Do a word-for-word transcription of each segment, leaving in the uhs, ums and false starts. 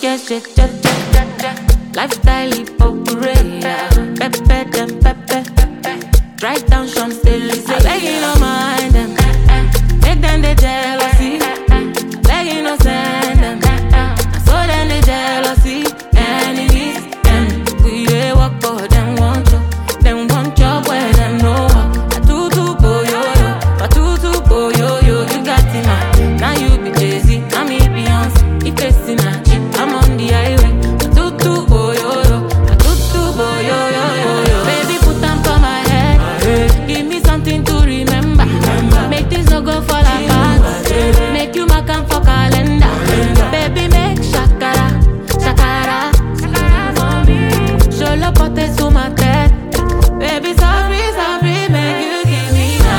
get shit, jet, jet, jet, jet. Lifestyle hypocrite, pepe them pepe. Drive down Champs-Élysées, I beg you no mind them. Make them the jealousy, beg you no send them. So then the jealousy, enemies, them. We they work for them, want you, them want job where them know. I do do boyo yo, I do do boyo yo. You got it now, now you be Jay-Z, now me Beyonce. If it's in a Jeep, I'm on the highway. I do do boyo yo, I do do boyo yo yo yo. Baby, put them for my head, give me something to remember. Make this no go fall apart. Make you mark and for calendar. Baby, make shakara, shakara, shakara for me. Show love pote to my head. Baby, sorry, sorry, make you give me my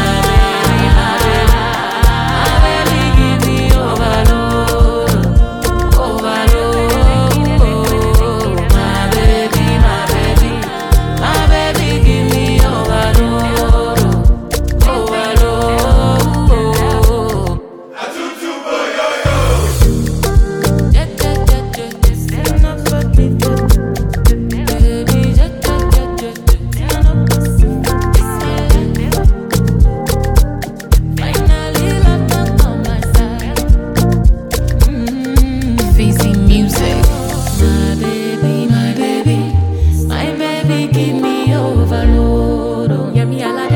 baby, my baby, give me overload, overload. My baby, my baby, my baby, give me overload, overload. Jet, jet, jet, jet, jet, stand up for me, baby. Jet, jet, jet, jet, jet, stand up for me. Finally, love not on my side. Mm. Fizzy music. My baby, my baby, my baby, give me overload. Oh, yeah, me a la